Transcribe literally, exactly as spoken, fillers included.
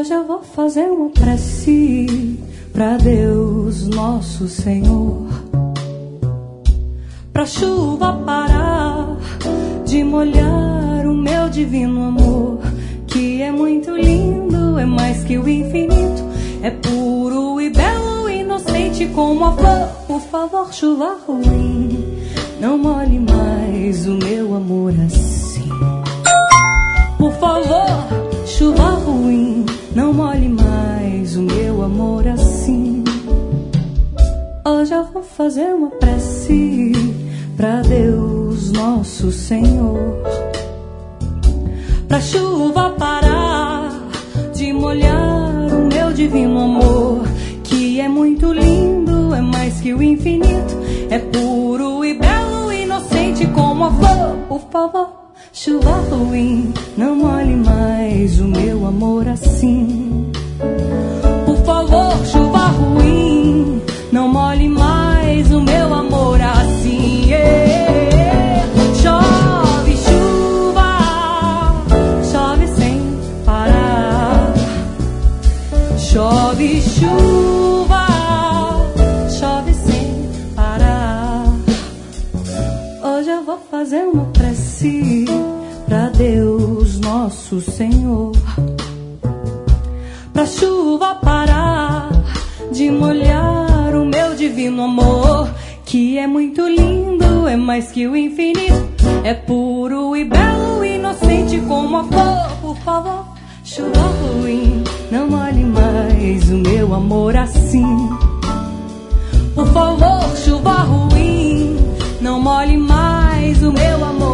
Hoje eu vou fazer uma prece pra Deus nosso Senhor, pra chuva parar de molhar o meu divino amor, que é muito lindo, é mais que o infinito, é puro e belo, inocente como a flor. Por favor, chuva ruim, não molhe mais o meu amor assim. Por favor, chuva ruim, não molhe mais o meu amor assim. Hoje eu vou fazer uma prece pra Deus nosso Senhor, pra chuva parar de molhar o meu divino amor, que é muito lindo, é mais que o infinito, é puro e belo, inocente como a flor. Por favor, chuva ruim, não molhe mais o meu amor assim. Por favor, chuva ruim, não molhe mais o meu amor assim. Yeah. Chove chuva, chove sem parar. Chove chuva, chove sem parar. Hoje eu vou fazer uma prece pra Deus nosso Senhor, pra chuva parar de molhar o meu divino amor, que é muito lindo, é mais que o infinito, é puro e belo, inocente como a flor. Por favor, chuva ruim, não molhe mais o meu amor assim. Por favor, chuva ruim, não molhe mais o meu amor